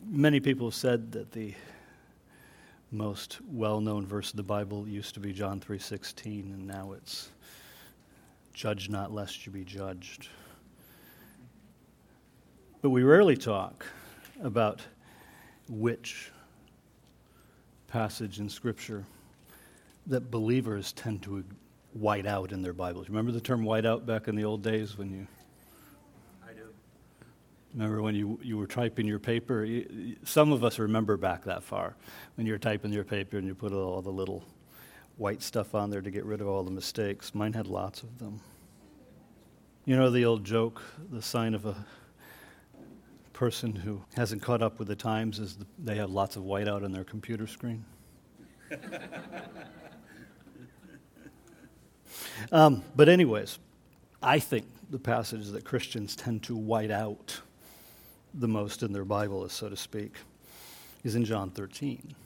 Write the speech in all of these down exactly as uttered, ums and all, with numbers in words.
Many people have said that the most well-known verse of the Bible used to be John three sixteen, and now it's, "Judge not lest you be judged." But we rarely talk about which passage in Scripture that believers tend to white out in their Bibles. Remember the term white out back in the old days when you... I do. Remember when you, you were typing your paper? Some of us remember back that far, when you were typing your paper and you put all the little white stuff on there to get rid of all the mistakes. Mine had lots of them. You know the old joke, the sign of a person who hasn't caught up with the times is the, they have lots of whiteout on their computer screen? um, but anyways, I think the passages that Christians tend to white out the most in their Bible, so to speak, is in John thirteen,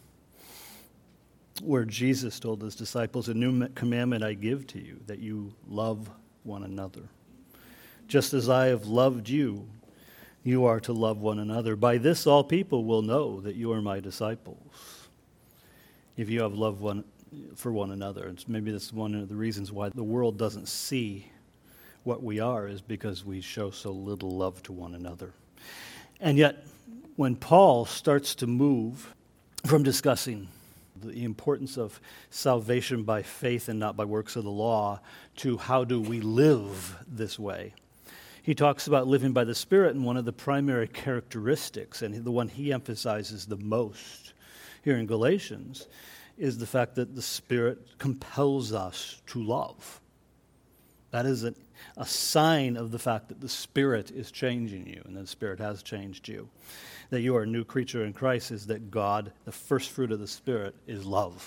where Jesus told his disciples, "A new commandment I give to you, that you love one another. Just as I have loved you, you are to love one another. By this all people will know that you are my disciples, if you have love one for one another." It's maybe that's one of the reasons why the world doesn't see what we are, is because we show so little love to one another. And yet, when Paul starts to move from discussing the importance of salvation by faith and not by works of the law to how do we live this way, he talks about living by the Spirit, and one of the primary characteristics, and the one he emphasizes the most here in Galatians, is the fact that the Spirit compels us to love. That is a, a sign of the fact that the Spirit is changing you, and the Spirit has changed you. That you are a new creature in Christ is that God, the first fruit of the Spirit, is love.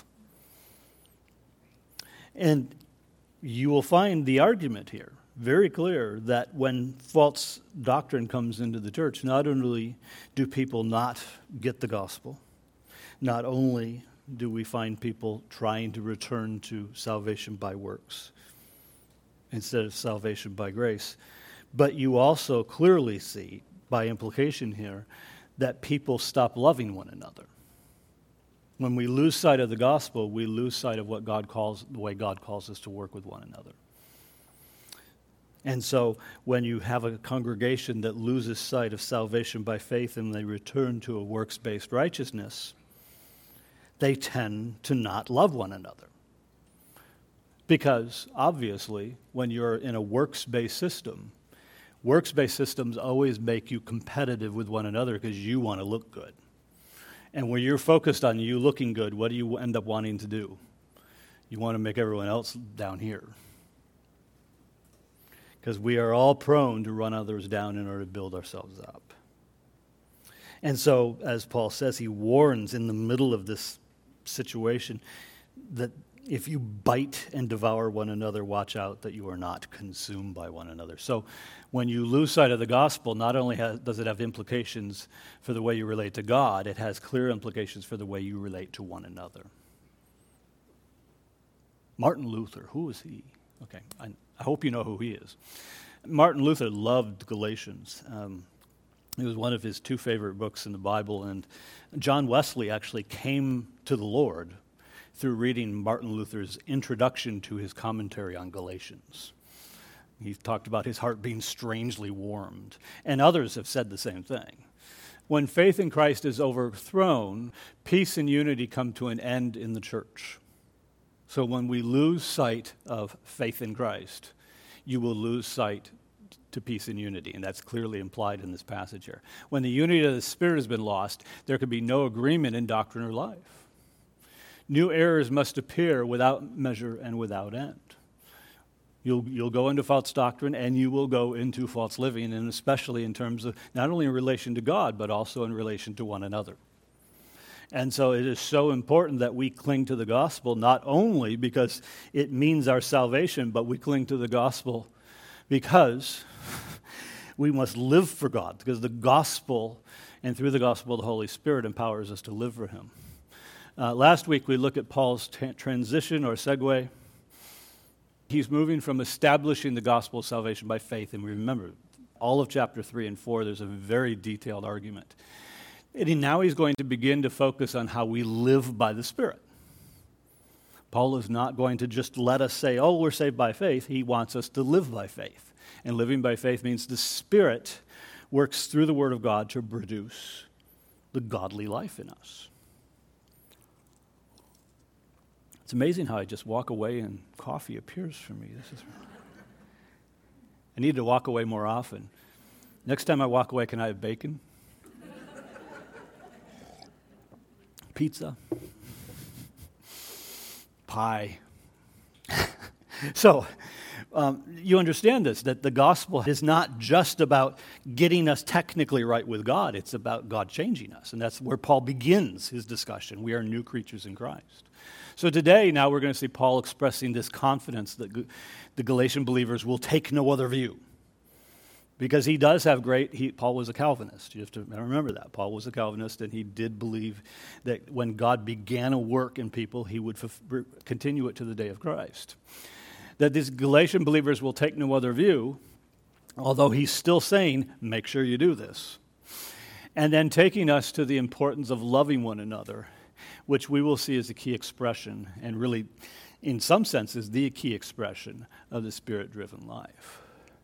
And you will find the argument here very clear that when false doctrine comes into the church, not only do people not get the gospel, not only do we find people trying to return to salvation by works instead of salvation by grace, but you also clearly see, by implication here, that people stop loving one another. When we lose sight of the gospel, we lose sight of what God calls, the way God calls us to work with one another. And so when you have a congregation that loses sight of salvation by faith and they return to a works-based righteousness, they tend to not love one another. Because, obviously, when you're in a works-based system, works-based systems always make you competitive with one another because you want to look good. And when you're focused on you looking good, what do you end up wanting to do? You want to make everyone else down here. Because we are all prone to run others down in order to build ourselves up. And so, as Paul says, he warns in the middle of this situation that if you bite and devour one another, watch out that you are not consumed by one another. So when you lose sight of the gospel, not only has, does it have implications for the way you relate to God, it has clear implications for the way you relate to one another. Martin Luther, who is he? Okay, I, I hope you know who he is. Martin Luther loved Galatians. Um, it was one of his two favorite books in the Bible, and John Wesley actually came to the Lord through reading Martin Luther's introduction to his commentary on Galatians. He talked about his heart being strangely warmed, and others have said the same thing. When faith in Christ is overthrown, peace and unity come to an end in the church. So when we lose sight of faith in Christ, you will lose sight to peace and unity, and that's clearly implied in this passage here. When the unity of the Spirit has been lost, there can be no agreement in doctrine or life. New errors must appear without measure and without end. You'll, you'll go into false doctrine, and you will go into false living, and especially in terms of not only in relation to God, but also in relation to one another. And so it is so important that we cling to the gospel, not only because it means our salvation, but we cling to the gospel because we must live for God, because the gospel, and through the gospel, the Holy Spirit empowers us to live for Him. Uh, last week, we looked at Paul's t- transition or segue. He's moving from establishing the gospel of salvation by faith, and we remember all of chapter three and four, there's a very detailed argument And he, now he's going to begin to focus on how we live by the Spirit. Paul is not going to just let us say, oh, we're saved by faith. He wants us to live by faith. And living by faith means the Spirit works through the Word of God to produce the godly life in us. It's amazing how I just walk away and coffee appears for me. This is. I need to walk away more often. Next time I walk away, can I have bacon? Pizza? Pie? So, um, you understand this, that the gospel is not just about getting us technically right with God. It's about God changing us. And that's where Paul begins his discussion. We are new creatures in Christ. So today, now we're going to see Paul expressing this confidence that the Galatian believers will take no other view. Because he does have great, he, Paul was a Calvinist. You have to remember that. Paul was a Calvinist, and he did believe that when God began a work in people, he would f- continue it to the day of Christ. That these Galatian believers will take no other view, although he's still saying, make sure you do this. And then taking us to the importance of loving one another, which we will see as a key expression, and really, in some senses, the key expression of the Spirit-driven life.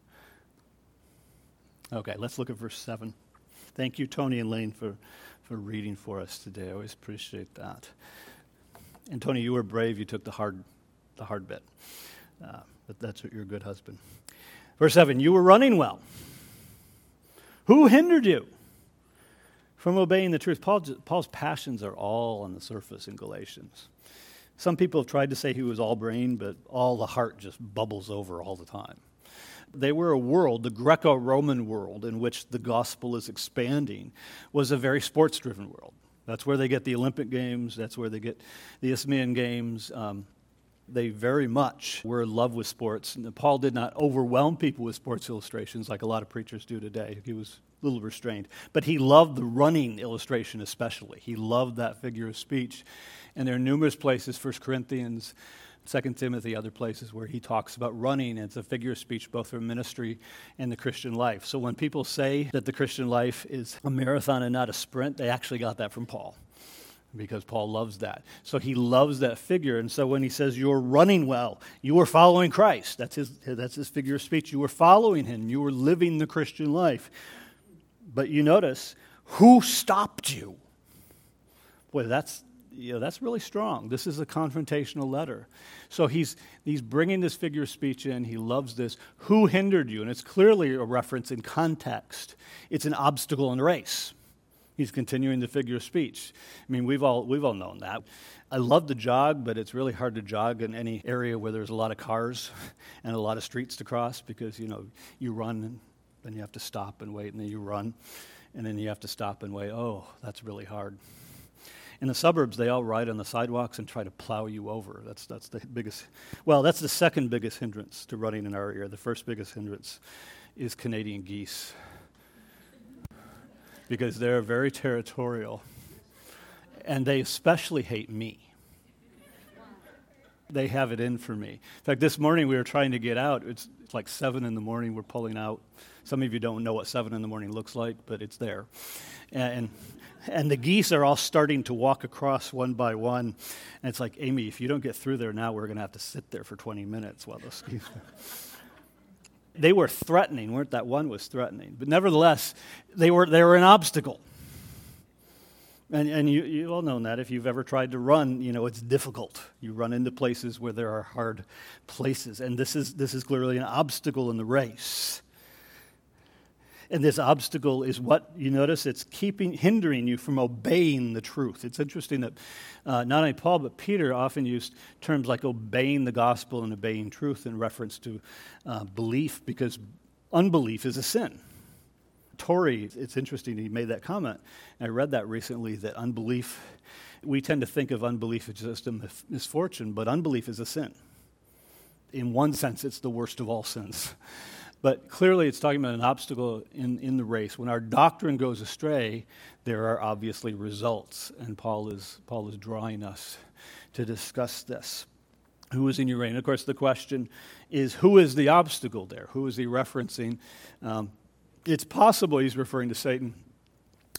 Okay, let's look at verse seven. Thank you, Tony and Lane, for, for reading for us today. I always appreciate that. And Tony, you were brave. You took the hard, the hard bit. Uh, but that's what you're a good husband. Verse seven, you were running well. Who hindered you from obeying the truth? Paul, Paul's passions are all on the surface in Galatians. Some people have tried to say he was all brain, but all the heart just bubbles over all the time. They were a world, the Greco-Roman world, in which the gospel is expanding, was a very sports-driven world. That's where they get the Olympic Games. That's where they get the Isthmian Games. Um, they very much were in love with sports. And Paul did not overwhelm people with sports illustrations like a lot of preachers do today. He was a little restrained. But he loved the running illustration especially. He loved that figure of speech. And there are numerous places, First Corinthians, Second Timothy, other places where he talks about running. It's a figure of speech both for ministry and the Christian life. So when people say that the Christian life is a marathon and not a sprint, they actually got that from Paul, because Paul loves that. So he loves that figure. And so when he says you're running well, you are following Christ. That's his, that's his figure of speech. You were following him. You were living the Christian life. But you notice, who stopped you? Boy, that's You know, that's really strong. This is a confrontational letter. So he's he's bringing this figure of speech in. He loves this. Who hindered you? And it's clearly a reference in context. It's an obstacle in the race. He's continuing the figure of speech. I mean, we've all we've all known that. I love to jog, but it's really hard to jog in any area where there's a lot of cars and a lot of streets to cross, because, you know, you run and then you have to stop and wait, and then you run, and then you have to stop and wait. Oh, that's really hard. In the suburbs, they all ride on the sidewalks and try to plow you over. That's that's the biggest, well, that's the second biggest hindrance to running in our area. The first biggest hindrance is Canadian geese, because they're very territorial, and they especially hate me. They have it in for me. In fact, this morning we were trying to get out. It's, it's like seven in the morning. We're pulling out. Some of you don't know what seven in the morning looks like, but it's there. And and the geese are all starting to walk across one by one. And it's like, Amy, if you don't get through there now, we're going to have to sit there for twenty minutes while those geese are. They were threatening, weren't that one was threatening. But nevertheless, they were they were an obstacle. And and you, you all know that. If you've ever tried to run, you know it's difficult. You run into places where there are hard places. And this is this is clearly an obstacle in the race. And this obstacle is what, you notice, it's keeping, hindering you from obeying the truth. It's interesting that uh, not only Paul, but Peter often used terms like obeying the gospel and obeying truth in reference to uh, belief, because unbelief is a sin. Torrey, it's interesting, he made that comment. I read that recently, that unbelief, we tend to think of unbelief as just a misfortune, but unbelief is a sin. In one sense, it's the worst of all sins. But clearly it's talking about an obstacle in, in the race. When our doctrine goes astray, there are obviously results, and Paul is Paul is drawing us to discuss this. Who is in your reign? Of course, the question is, who is the obstacle there? Who is he referencing? Um, it's possible he's referring to Satan.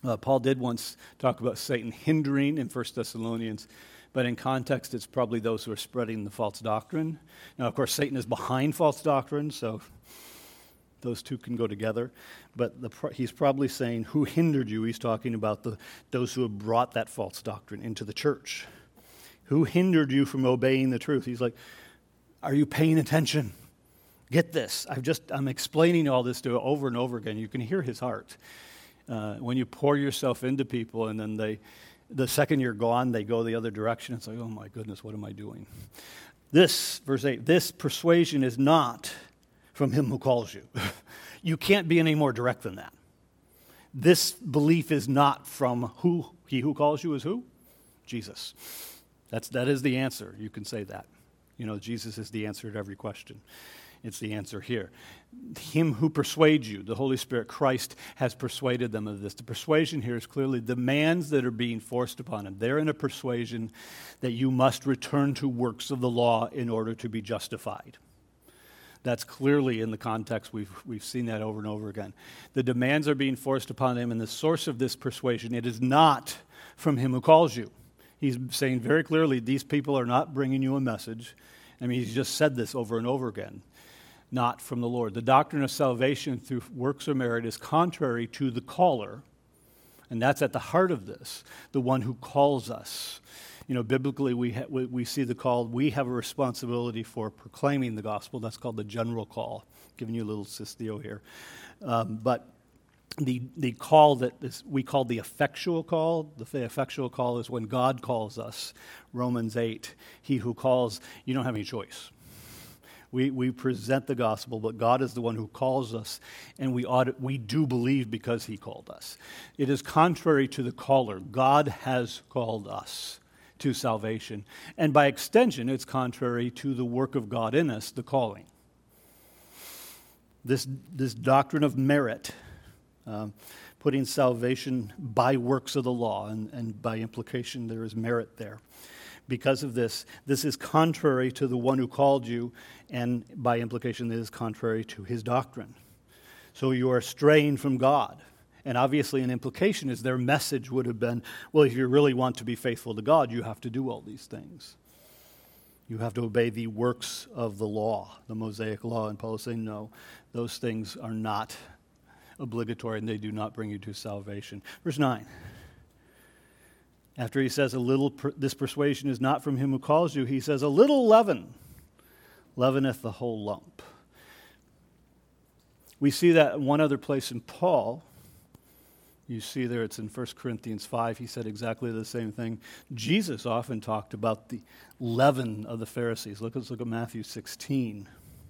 Uh, Paul did once talk about Satan hindering in First Thessalonians, but in context, it's probably those who are spreading the false doctrine. Now, of course, Satan is behind false doctrine, so those two can go together. But the, he's probably saying, who hindered you? He's talking about the, those who have brought that false doctrine into the church. Who hindered you from obeying the truth? He's like, are you paying attention? Get this. I've just, I'm explaining all this to you over and over again. You can hear his heart. Uh, when you pour yourself into people and then they, the second you're gone, they go the other direction. It's like, oh my goodness, what am I doing? This, verse eight, this persuasion is not from him who calls you. You can't be any more direct than that. This belief is not from who, he who calls you is who? Jesus. That's, that is the answer. You can say that. You know, Jesus is the answer to every question. It's the answer here. Him who persuades you, the Holy Spirit, Christ, has persuaded them of this. The persuasion here is clearly demands that are being forced upon him. They're in a persuasion that you must return to works of the law in order to be justified. That's clearly in the context. We've, we've seen that over and over again. The demands are being forced upon him, and the source of this persuasion, it is not from him who calls you. He's saying very clearly, these people are not bringing you a message. I mean, he's just said this over and over again. Not from the Lord. The doctrine of salvation through works or merit is contrary to the caller, and that's at the heart of this, the one who calls us. You know, biblically, we ha- we, we see the call. We have a responsibility for proclaiming the gospel. That's called the general call. Giving you a little cistio here. Um, but the the call that is, we call the effectual call, the effectual call is when God calls us. Romans eight, he who calls, you don't have any choice. We we present the gospel, but God is the one who calls us, and we ought, we do believe because he called us. It is contrary to the caller. God has called us to salvation. And by extension, it's contrary to the work of God in us, the calling. This, this doctrine of merit, um, putting salvation by works of the law, and, and by implication there is merit there. Because of this, this is contrary to the one who called you, and by implication, it is contrary to his doctrine. So you are straying from God. And obviously an implication is their message would have been, well, if you really want to be faithful to God, you have to do all these things. You have to obey the works of the law, the Mosaic law. And Paul is saying, no, those things are not obligatory, and they do not bring you to salvation. Verse nine. After he says a little, per, this persuasion is not from him who calls you, he says a little leaven leaveneth the whole lump. We see that in one other place in Paul. You see there, it's in First Corinthians five. He said exactly the same thing. Jesus often talked about the leaven of the Pharisees. Look, let's look at Matthew sixteen.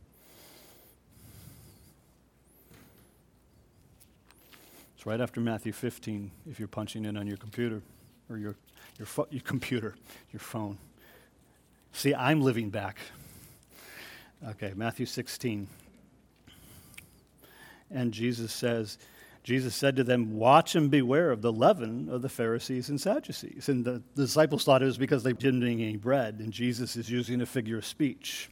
It's right after Matthew fifteen, if you're punching in on your computer. Or your your, fo- your computer, your phone. See, I'm living back. Okay, Matthew sixteen. And Jesus says, Jesus said to them, watch and beware of the leaven of the Pharisees and Sadducees. And the, the disciples thought it was because they didn't eat any bread, and Jesus is using a figure of speech.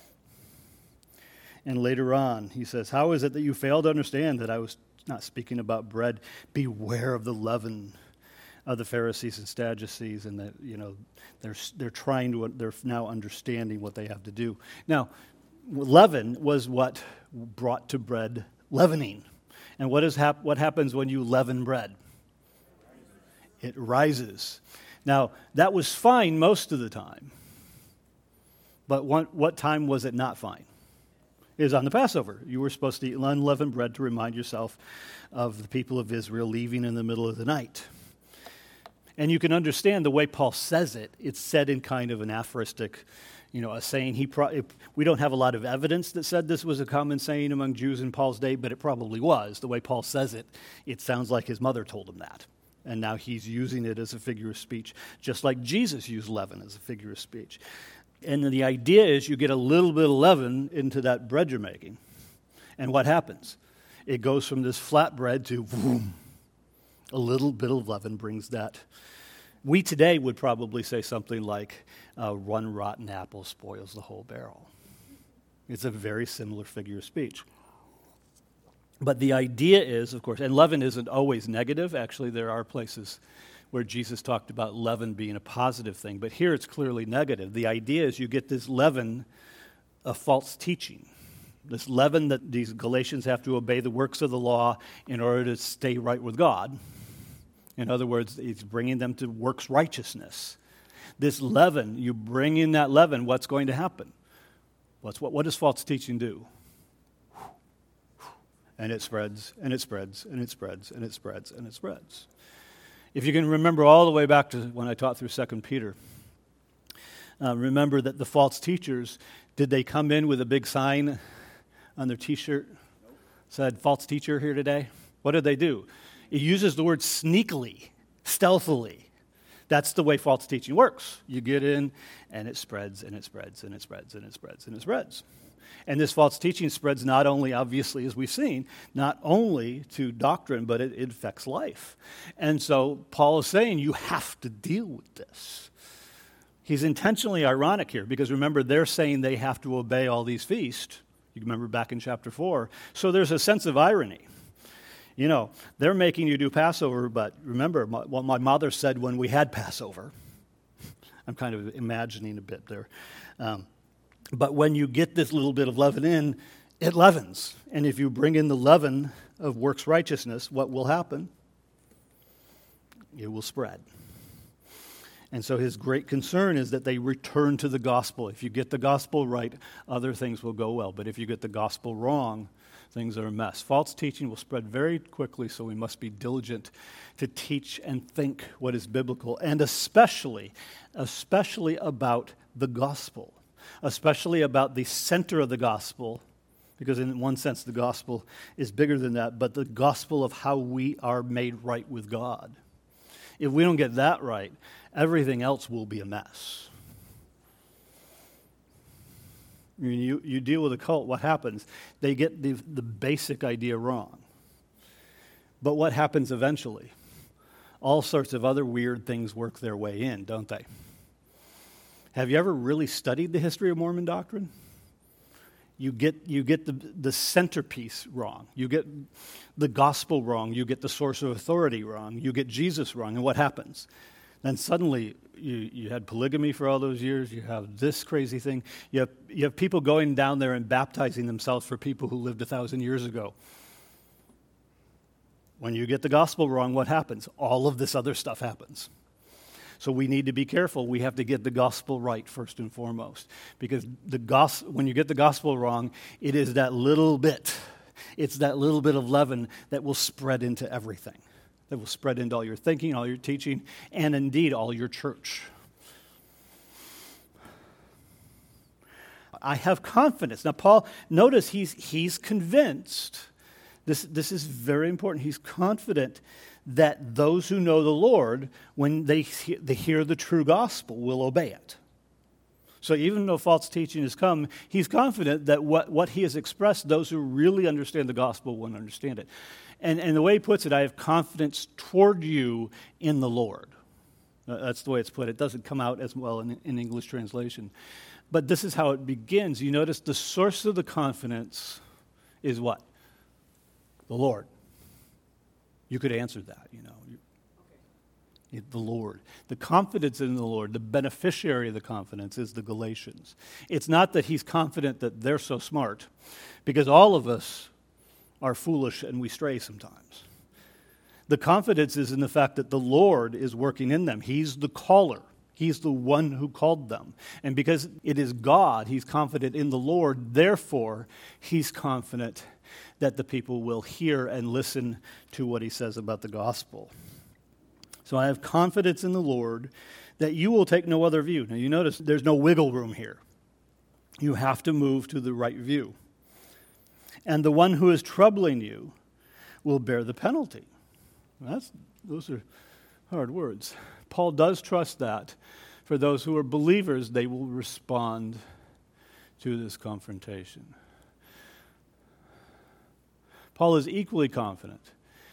And later on, he says, how is it that you fail to understand that I was not speaking about bread? Beware of the leaven of the Pharisees and Sadducees, and that, you know, they're they're trying to they're now understanding what they have to do. Now, leaven was what brought to bread leavening, and what is hap- what happens when you leaven bread? It rises. Now, that was fine most of the time, but one, what time was it not fine? It was on the Passover. You were supposed to eat unleavened bread to remind yourself of the people of Israel leaving in the middle of the night. And you can understand the way Paul says it. It's said in kind of an aphoristic, you know, a saying. He pro- we don't have a lot of evidence that said this was a common saying among Jews in Paul's day, but it probably was. The way Paul says it, it sounds like his mother told him that. And now he's using it as a figure of speech, just like Jesus used leaven as a figure of speech. And the idea is you get a little bit of leaven into that bread you're making. And what happens? It goes from this flat bread to boom. A little bit of leaven brings that. We today would probably say something like, uh, one rotten apple spoils the whole barrel. It's a very similar figure of speech. But the idea is, of course, and leaven isn't always negative. Actually, there are places where Jesus talked about leaven being a positive thing. But here it's clearly negative. The idea is you get this leaven of false teaching. This leaven that these Galatians have to obey the works of the law in order to stay right with God. In other words, it's bringing them to works righteousness. This leaven, you bring in that leaven, what's going to happen? What's, what, what does false teaching do? And it spreads, and it spreads, and it spreads, and it spreads, and it spreads. If you can remember all the way back to when I taught through Second Peter, uh, remember that the false teachers, did they come in with a big sign on their T-shirt? Said, false teacher here today? What did they do? It uses the word sneakily, stealthily. That's the way false teaching works. You get in, and it spreads, and it spreads, and it spreads, and it spreads, and it spreads. And this false teaching spreads not only, obviously, as we've seen, not only to doctrine, but it, it affects life. And so Paul is saying you have to deal with this. He's intentionally ironic here because remember, they're saying they have to obey all these feasts. You remember back in chapter four. So there's a sense of irony. You know, they're making you do Passover, but remember my, what my mother said when we had Passover. I'm kind of imagining a bit there. Um, But when you get this little bit of leaven in, it leavens. And if you bring in the leaven of works righteousness, what will happen? It will spread. And so his great concern is that they return to the gospel. If you get the gospel right, other things will go well. But if you get the gospel wrong, things are a mess. False teaching will spread very quickly, so we must be diligent to teach and think what is biblical, and especially, especially about the gospel. Especially about the center of the gospel, because in one sense the gospel is bigger than that, but the gospel of how we are made right with God. If we don't get that right, everything else will be a mess. I mean, you, you deal with a cult, what happens? They get the, the basic idea wrong. But what happens eventually? All sorts of other weird things work their way in, don't they? Have you ever really studied the history of Mormon doctrine? You get you get the, the centerpiece wrong. You get the gospel wrong. You get the source of authority wrong. You get Jesus wrong. And what happens? Then suddenly you, you had polygamy for all those years. You have this crazy thing. You have, you have people going down there and baptizing themselves for people who lived a thousand years ago. When you get the gospel wrong, what happens? All of this other stuff happens. So we need to be careful. We have to get the gospel right first and foremost. Because the gos- when you get the gospel wrong, it is that little bit. It's that little bit of leaven that will spread into everything. That will spread into all your thinking, all your teaching, and indeed all your church. I have confidence. Now, Paul, notice he's, he's convinced. This, this is very important. He's confident that those who know the Lord, when they, they hear the true gospel, will obey it. So even though false teaching has come, he's confident that what, what he has expressed, those who really understand the gospel will understand it. And, and the way he puts it, I have confidence toward you in the Lord. That's the way it's put. It doesn't come out as well in, in English translation. But this is how it begins. You notice the source of the confidence is what? The Lord. You could answer that, you know. Okay. The Lord. The confidence in the Lord, the beneficiary of the confidence is the Galatians. It's not that he's confident that they're so smart, because all of us are foolish and we stray sometimes. The confidence is in the fact that the Lord is working in them. He's the caller. He's the one who called them. And because it is God, he's confident in the Lord. Therefore, he's confident that the people will hear and listen to what he says about the gospel. So I have confidence in the Lord that you will take no other view. Now you notice there's no wiggle room here. You have to move to the right view. And the one who is troubling you will bear the penalty. That's, those are hard words. Paul does trust that for those who are believers, they will respond to this confrontation. Paul is equally confident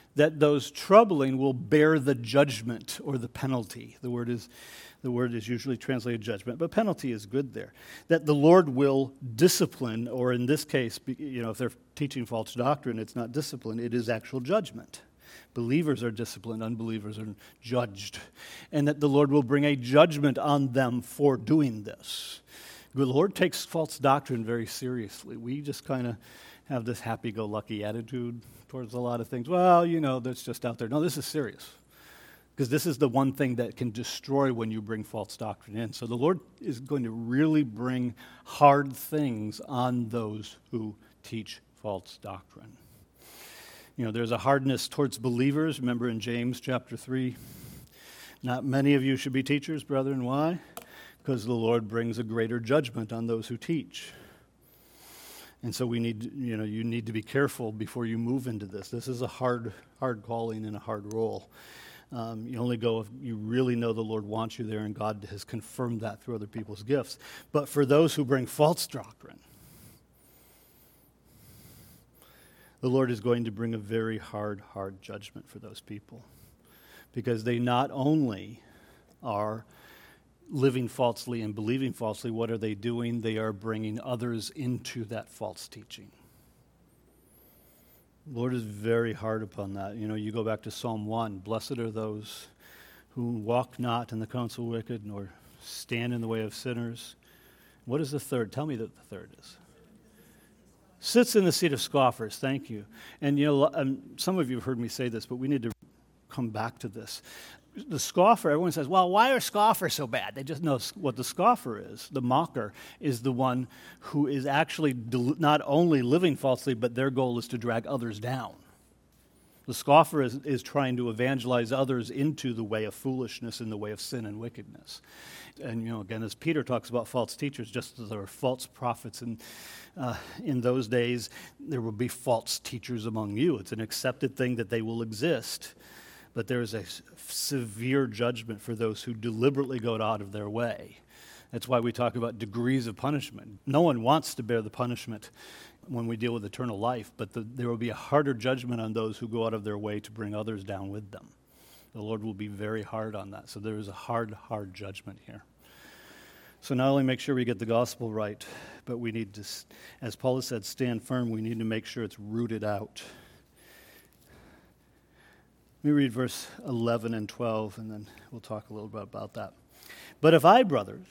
that those troubling will bear the judgment or the penalty. The word is the word is usually translated judgment, but penalty is good there. That the Lord will discipline, or in this case, you know, if they're teaching false doctrine, it's not discipline, it is actual judgment. Believers are disciplined, unbelievers are judged. And that the Lord will bring a judgment on them for doing this. The Lord takes false doctrine very seriously. We just kind of have this happy-go-lucky attitude towards a lot of things. Well, you know, that's just out there. No, this is serious. Because this is the one thing that can destroy when you bring false doctrine in. So the Lord is going to really bring hard things on those who teach false doctrine. You know, there's a hardness towards believers. Remember in James chapter three, not many of you should be teachers, brethren. Why? Because the Lord brings a greater judgment on those who teach. And so we need, you know, you need to be careful before you move into this. This is a hard, hard calling and a hard role. Um, you only go if you really know the Lord wants you there, and God has confirmed that through other people's gifts. But for those who bring false doctrine, the Lord is going to bring a very hard, hard judgment for those people. Because they not only are living falsely and believing falsely, what are they doing? They are bringing others into that false teaching. The Lord is very hard upon that. You know, you go back to Psalm one, blessed are those who walk not in the counsel of wicked, nor stand in the way of sinners. What is the third? Tell me that the third is. Sits in the seat of scoffers. Thank you. And, you know, um, some of you have heard me say this, but we need to come back to this. The scoffer, everyone says, well, why are scoffers so bad? They just know what the scoffer is. The mocker is the one who is actually del- not only living falsely, but their goal is to drag others down. The scoffer is, is trying to evangelize others into the way of foolishness and the way of sin and wickedness. And, you know, again, as Peter talks about false teachers, just as there were false prophets in, uh, in those days, there will be false teachers among you. It's an accepted thing that they will exist. But there is a severe judgment for those who deliberately go out of their way. That's why we talk about degrees of punishment. No one wants to bear the punishment when we deal with eternal life, but the, there will be a harder judgment on those who go out of their way to bring others down with them. The Lord will be very hard on that. So there is a hard, hard judgment here. So not only make sure we get the gospel right, but we need to, as Paul has said, stand firm. We need to make sure it's rooted out. Let me read verse eleven and twelve, and then we'll talk a little bit about that. But if I, brothers,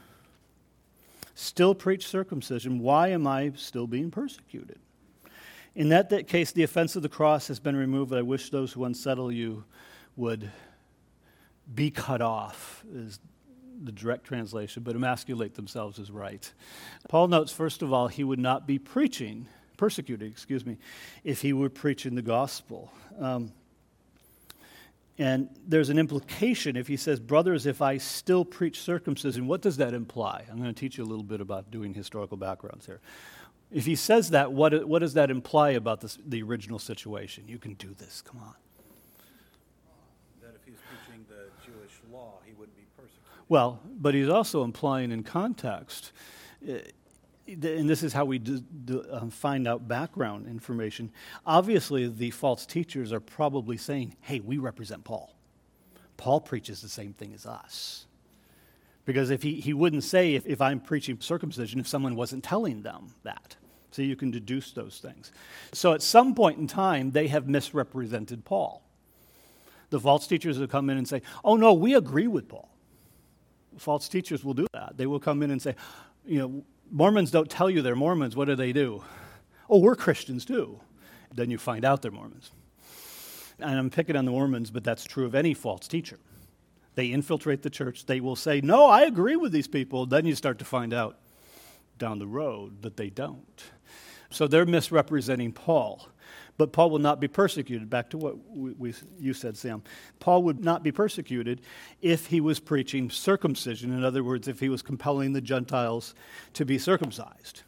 still preach circumcision, why am I still being persecuted? In that, that case, the offense of the cross has been removed. I wish those who unsettle you would be cut off, is the direct translation, but emasculate themselves is right. Paul notes, first of all, he would not be preaching, persecuted, excuse me, if he were preaching the gospel. Um, And there's an implication if he says, brothers, if I still preach circumcision, what does that imply? I'm going to teach you a little bit about doing historical backgrounds here. If he says that, what, what does that imply about this, the original situation? You can do this, come on. That if he's preaching the Jewish law, he wouldn't be persecuted. Well, but he's also implying in context, uh, and this is how we do, do, uh, find out background information. Obviously, the false teachers are probably saying, hey, we represent Paul. Paul preaches the same thing as us. Because if he, he wouldn't say, if, if I'm preaching circumcision, if someone wasn't telling them that. So you can deduce those things. So at some point in time, they have misrepresented Paul. The false teachers will come in and say, oh, no, we agree with Paul. False teachers will do that. They will come in and say, you know, Mormons don't tell you they're Mormons. What do they do? Oh, we're Christians too. Then you find out they're Mormons. And I'm picking on the Mormons, but that's true of any false teacher. They infiltrate the church. They will say, no, I agree with these people. Then you start to find out down the road that they don't. So they're misrepresenting Paul. But Paul will not be persecuted. Back to what we, we, you said, Sam. Paul would not be persecuted if he was preaching circumcision. In other words, if he was compelling the Gentiles to be circumcised.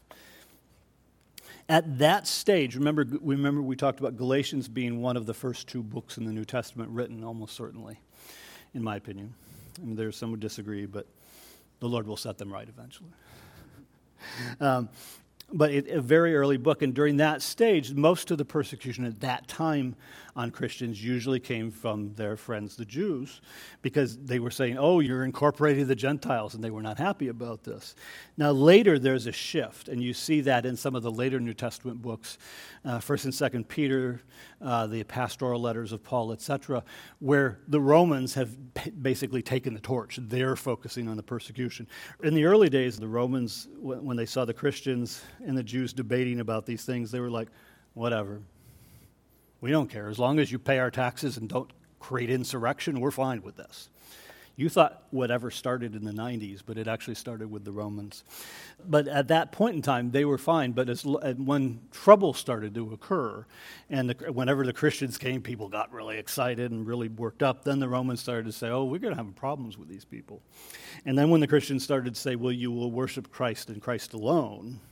At that stage, remember, remember we talked about Galatians being one of the first two books in the New Testament written, almost certainly, in my opinion. I mean, there's some who disagree, but the Lord will set them right eventually. Um, But it, a very early book, and during that stage, most of the persecution at that time on Christians usually came from their friends, the Jews, because they were saying, oh, you're incorporating the Gentiles, and they were not happy about this. Now, later, there's a shift, and you see that in some of the later New Testament books, uh, First and Second Peter, uh, the pastoral letters of Paul, et cetera, where the Romans have p- basically taken the torch. They're focusing on the persecution. In the early days, the Romans, w- when they saw the Christians and the Jews debating about these things, they were like, whatever. We don't care. As long as you pay our taxes and don't create insurrection, we're fine with this. You thought whatever started in the nineties, but it actually started with the Romans. But at that point in time, they were fine. But as, when trouble started to occur, and the, whenever the Christians came, people got really excited and really worked up. Then the Romans started to say, oh, we're going to have problems with these people. And then when the Christians started to say, well, you will worship Christ and Christ alone,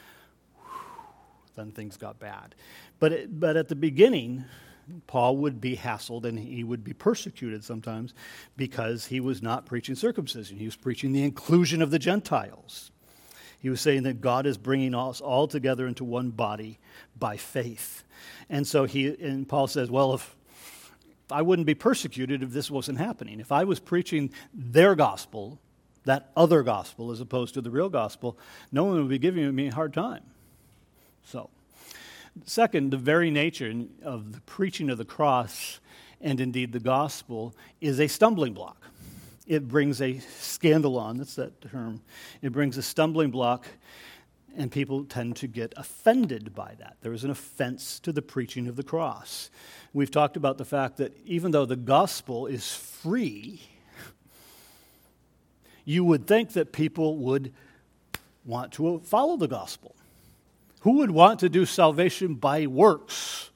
then things got bad. But it, but at the beginning, Paul would be hassled and he would be persecuted sometimes because he was not preaching circumcision. He was preaching the inclusion of the Gentiles. He was saying that God is bringing us all together into one body by faith. And so he and Paul says, well, if I wouldn't be persecuted if this wasn't happening. If I was preaching their gospel, that other gospel as opposed to the real gospel, no one would be giving me a hard time. So, second, the very nature of the preaching of the cross and indeed the gospel is a stumbling block. It brings a scandalon, that's that term. It brings a stumbling block, and people tend to get offended by that. There is an offense to the preaching of the cross. We've talked about the fact that even though the gospel is free, you would think that people would want to follow the gospel. Who would want to do salvation by works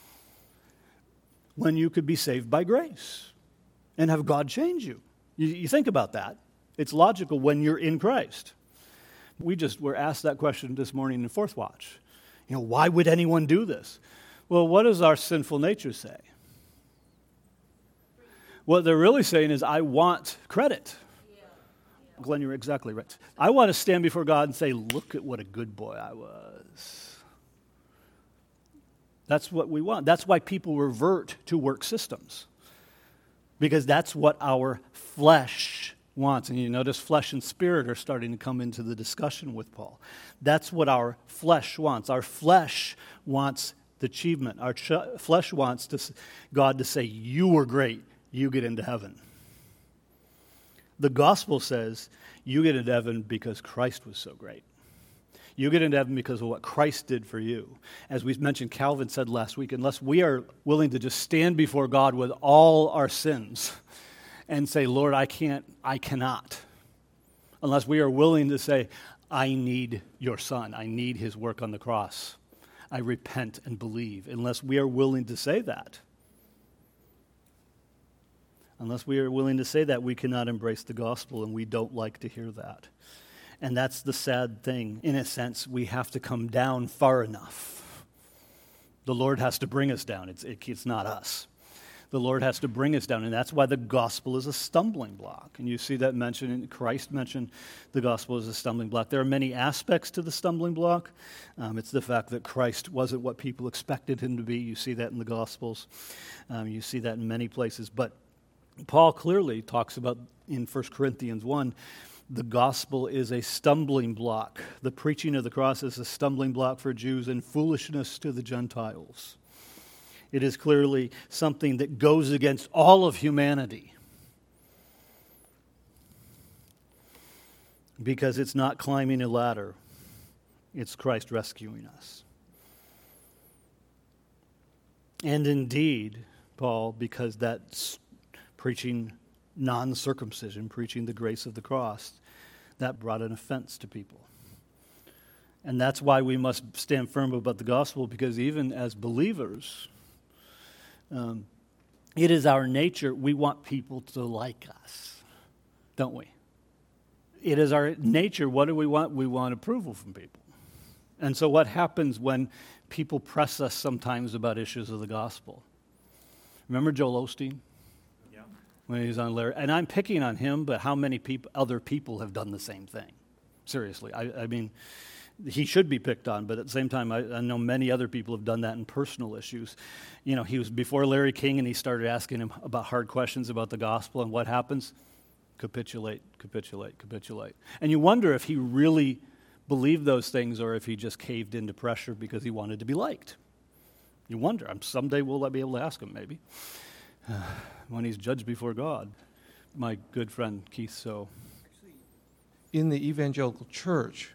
when you could be saved by grace and have God change you? You, you think about that. It's logical when you're in Christ. We just were asked that question this morning in Fourth Watch. You know, why would anyone do this? Well, what does our sinful nature say? What they're really saying is, I want credit. Glenn, you're exactly right. I want to stand before God and say, look at what a good boy I was. That's what we want. That's why people revert to work systems. Because that's what our flesh wants. And you notice flesh and spirit are starting to come into the discussion with Paul. That's what our flesh wants. Our flesh wants the achievement. Our ch- flesh wants to, God to say, you were great, you get into heaven. The gospel says you get into heaven because Christ was so great. You get into heaven because of what Christ did for you. As we mentioned, Calvin said last week, unless we are willing to just stand before God with all our sins and say, Lord, I can't, I cannot. Unless we are willing to say, I need your son. I need his work on the cross. I repent and believe. Unless we are willing to say that. Unless we are willing to say that, we cannot embrace the gospel, and we don't like to hear that. And that's the sad thing. In a sense, we have to come down far enough. The Lord has to bring us down. It's, it, it's not us. The Lord has to bring us down, and that's why the gospel is a stumbling block. And you see that mentioned, in Christ mentioned the gospel as a stumbling block. There are many aspects to the stumbling block. Um, it's the fact that Christ wasn't what people expected him to be. You see that in the Gospels. Um, you see that in many places. But Paul clearly talks about in First Corinthians one, the gospel is a stumbling block. The preaching of the cross is a stumbling block for Jews and foolishness to the Gentiles. It is clearly something that goes against all of humanity because it's not climbing a ladder. It's Christ rescuing us. And indeed, Paul, because that's preaching non-circumcision, preaching the grace of the cross, that brought an offense to people. And that's why we must stand firm about the gospel, because even as believers, um, it is our nature, we want people to like us, don't we? It is our nature, what do we want? We want approval from people. And so what happens when people press us sometimes about issues of the gospel? Remember Joel Osteen? When he's on Larry, and I'm picking on him, but how many people, other people have done the same thing? Seriously, I, I mean, he should be picked on, but at the same time, I, I know many other people have done that in personal issues. You know, he was before Larry King, and he started asking him about hard questions about the gospel, and what happens? Capitulate, capitulate, capitulate. And you wonder if he really believed those things or if he just caved into pressure because he wanted to be liked. You wonder. Someday we'll be able to ask him, maybe, when he's judged before God. My good friend Keith So. In the evangelical church,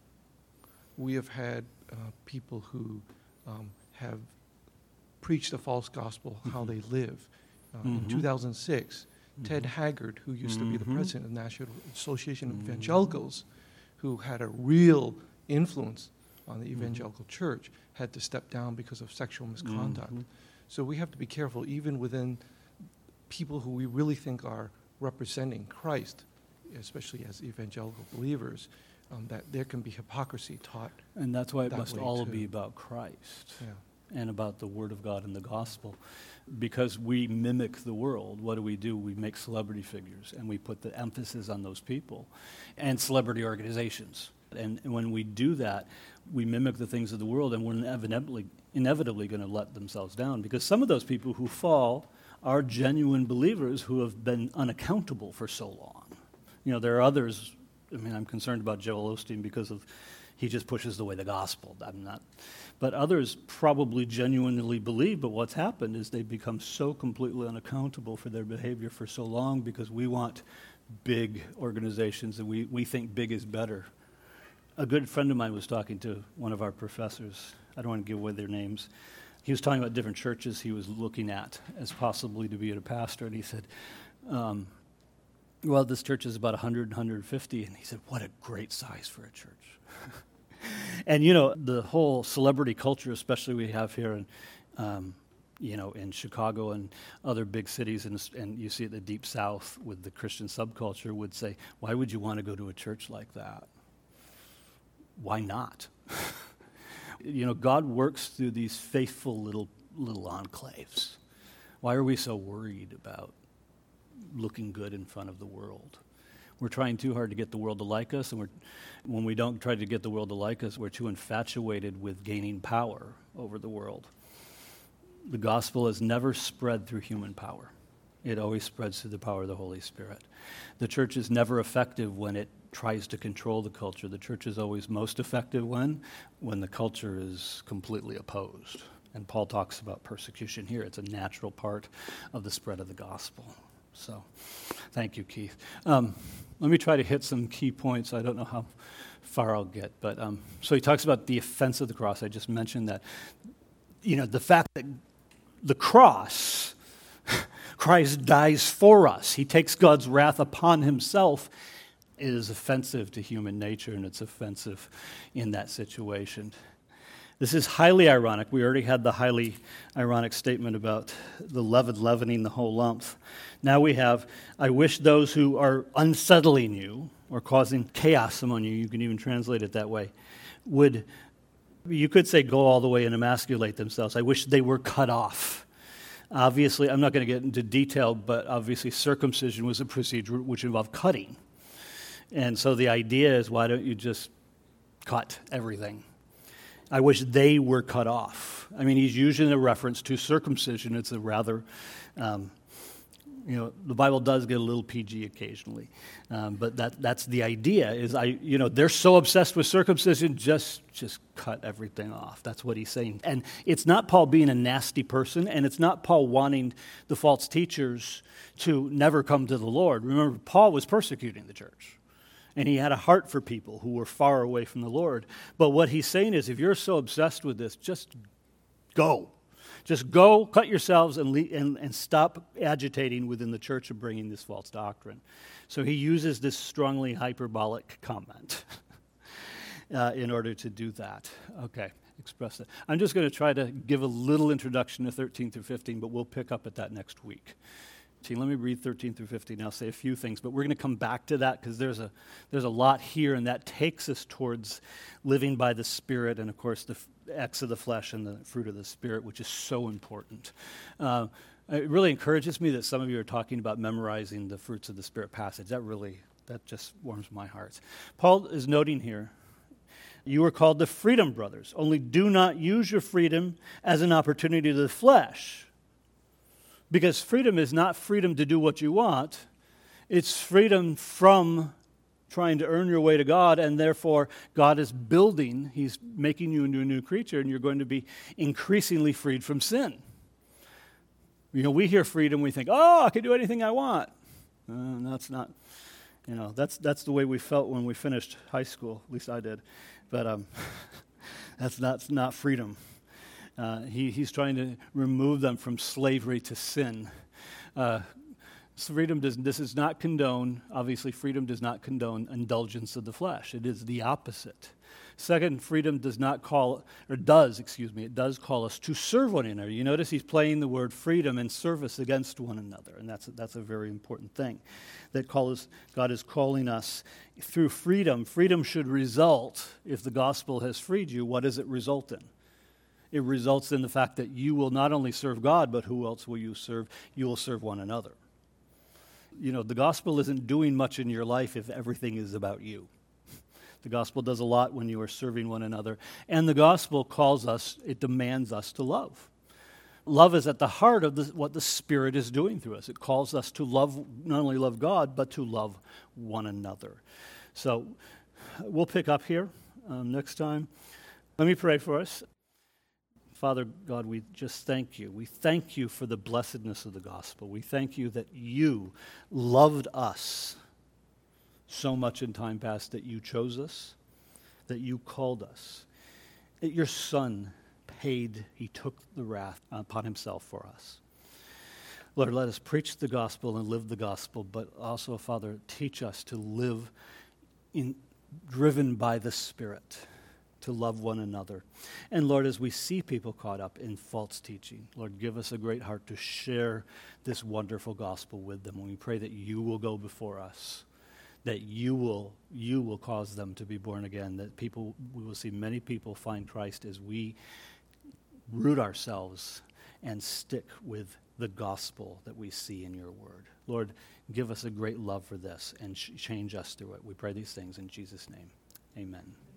we have had uh, people who um, have preached a false gospel, mm-hmm. how they live. Uh, mm-hmm. In two thousand six, mm-hmm. Ted Haggard, who used mm-hmm. to be the president of the National Association of mm-hmm. Evangelicals, who had a real influence on the evangelical mm-hmm. church, had to step down because of sexual misconduct. Mm-hmm. So we have to be careful, even within people who we really think are representing Christ, especially as evangelical believers, um, that there can be hypocrisy taught. And that's why it must all too. be about Christ yeah. and about the Word of God and the gospel. Because we mimic the world, what do we do? We make celebrity figures, and we put the emphasis on those people and celebrity organizations. And when we do that, we mimic the things of the world, and we're inevitably, inevitably going to let themselves down. Because some of those people who fall are genuine believers who have been unaccountable for so long. You know, there are others. I mean, I'm concerned about Joel Osteen because of he just pushes away the gospel. I'm not. But others probably genuinely believe, but what's happened is they've become so completely unaccountable for their behavior for so long because we want big organizations and we, we think big is better. A good friend of mine was talking to one of our professors. I don't want to give away their names. He was talking about different churches he was looking at as possibly to be a pastor, and he said, um, well, this church is about one hundred, one hundred fifty, and he said, what a great size for a church. And, you know, the whole celebrity culture, especially we have here in, um, you know, in Chicago and other big cities, and, and you see it in the Deep South with the Christian subculture, would say, why would you want to go to a church like that? Why not? You know, God works through these faithful little little enclaves. Why are we so worried about looking good in front of the world? We're trying too hard to get the world to like us, and we're, when we don't try to get the world to like us, we're too infatuated with gaining power over the world. The gospel has never spread through human power. It always spreads through the power of the Holy Spirit. The church is never effective when it tries to control the culture. The church is always most effective when? When the culture is completely opposed. And Paul talks about persecution here. It's a natural part of the spread of the gospel. So, thank you, Keith. Um, let me try to hit some key points. I don't know how far I'll get. But um, so he talks about the offense of the cross. I just mentioned that. You know, the fact that the cross, Christ dies for us. He takes God's wrath upon himself. It is offensive to human nature, and it's offensive in that situation. This is highly ironic. We already had the highly ironic statement about the leaven leavening the whole lump. Now we have, I wish those who are unsettling you or causing chaos among you, you can even translate it that way, would, you could say, go all the way and emasculate themselves. I wish they were cut off. Obviously, I'm not going to get into detail, but obviously circumcision was a procedure which involved cutting. And so the idea is, why don't you just cut everything? I wish they were cut off. I mean, he's using a reference to circumcision. It's a rather, um, you know, the Bible does get a little P G occasionally. Um, but that that's the idea is, I, you know, they're so obsessed with circumcision, just, just cut everything off. That's what he's saying. And it's not Paul being a nasty person, and it's not Paul wanting the false teachers to never come to the Lord. Remember, Paul was persecuting the church. And he had a heart for people who were far away from the Lord. But what he's saying is, if you're so obsessed with this, just go. Just go, cut yourselves, and, le- and, and stop agitating within the church of bringing this false doctrine. So he uses this strongly hyperbolic comment uh, in order to do that. Okay, express that. I'm just going to try to give a little introduction to thirteen through fifteen, but we'll pick up at that next week. Let me read thirteen through fifteen. I'll say a few things, but we're going to come back to that because there's a there's a lot here, and that takes us towards living by the Spirit, and of course the acts of the flesh and the fruit of the Spirit, which is so important. Uh, it really encourages me that some of you are talking about memorizing the fruits of the Spirit passage. That really that just warms my heart. Paul is noting here You are called to freedom, brothers. Only do not use your freedom as an opportunity to the flesh. Because freedom is not freedom to do what you want. It's freedom from trying to earn your way to God, and therefore God is building, He's making you into a new creature, and you're going to be increasingly freed from sin. You know, we hear freedom, we think, oh, I can do anything I want. Uh, that's not, you know, that's that's the way we felt when we finished high school. At least I did. But um, that's not, not freedom. Uh, he, he's trying to remove them from slavery to sin. Uh, freedom does, this is not condone, obviously freedom does not condone indulgence of the flesh. It is the opposite. Second, freedom does not call, or does, excuse me, it does call us to serve one another. You notice he's playing the word freedom and service against one another, and that's, that's a very important thing. That calls, God is calling us through freedom. Freedom should result, if the gospel has freed you, what does it result in? It results in the fact that you will not only serve God, but who else will you serve? You will serve one another. You know, the gospel isn't doing much in your life if everything is about you. The gospel does a lot when you are serving one another. And the gospel calls us, it demands us to love. Love is at the heart of the, what the Spirit is doing through us. It calls us to love, not only love God, but to love one another. So we'll pick up here um, next time. Let me pray for us. Father God, we just thank you. We thank you for the blessedness of the gospel. We thank you that you loved us so much in time past, that you chose us, that you called us, that your Son paid, he took the wrath upon himself for us. Lord, let us preach the gospel and live the gospel, but also, Father, teach us to live in, driven by the Spirit, to love one another. And Lord, as we see people caught up in false teaching, Lord, give us a great heart to share this wonderful gospel with them. And we pray that you will go before us, that you will you will cause them to be born again, that people we will see many people find Christ as we root ourselves and stick with the gospel that we see in your word. Lord, give us a great love for this and ch- change us through it. We pray these things in Jesus' name. Amen.